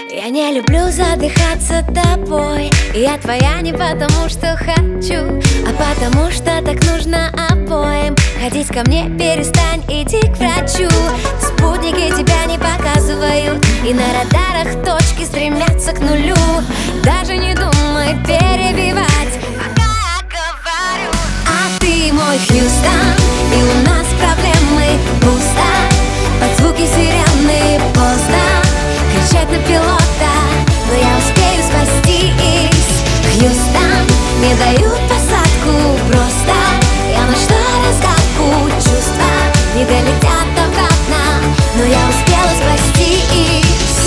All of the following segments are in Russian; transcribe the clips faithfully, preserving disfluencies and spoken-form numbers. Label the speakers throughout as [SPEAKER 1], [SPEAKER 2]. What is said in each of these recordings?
[SPEAKER 1] Я не люблю задыхаться тобой. Я твоя не потому, что хочу, а потому, что так нужно обоим. Ходить ко мне перестань, иди к врачу. Спутники тебя не показывают, и на радарах точки стремятся к нулю. Даже не думай перебивать, пока я говорю. А ты мой Хьюстон, и у нас проблемы пусто. Под звуки сирены поздно кричать на пилота, но я успею спастись. Хьюстон, не дают посадку просто. Я нашла разгадку, чувства не долетят обратно, но я успела спастись.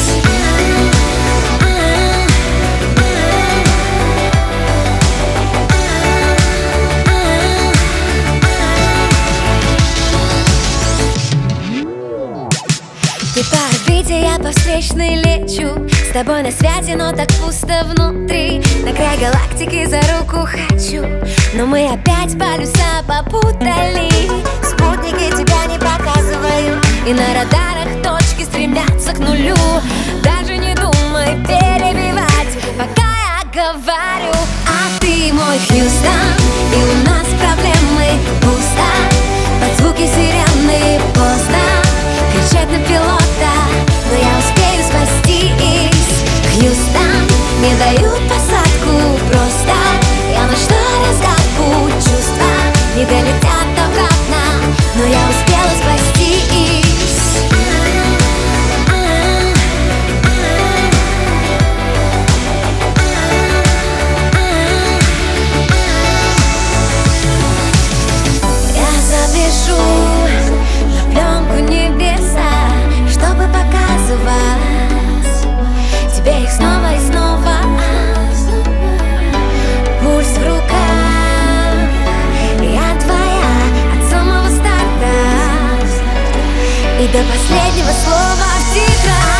[SPEAKER 1] Ты по орбите, я по встречной лечу. С тобой на связи, но так пусто внутри. На край галактики за руку хочу, но мы опять полюса попутали. Спутники тебя не показывают, и на радарах точки стремятся к нулю. Даже не думай перебивать, пока я говорю. А ты мой Хьюстон, и у нас проблемы пусто. Под звуки сирены поздно кричать на пилота, но я успею спастись. Хьюстон, не дают посадку просто. Я нашла разгадку, чувства не долетят обратно, но я успела спастись. Я запишу на пленку небеса, чтобы показывать тебе их снова и снова. Пульс в руках, я твоя от самого старта и до последнего слова в титрах.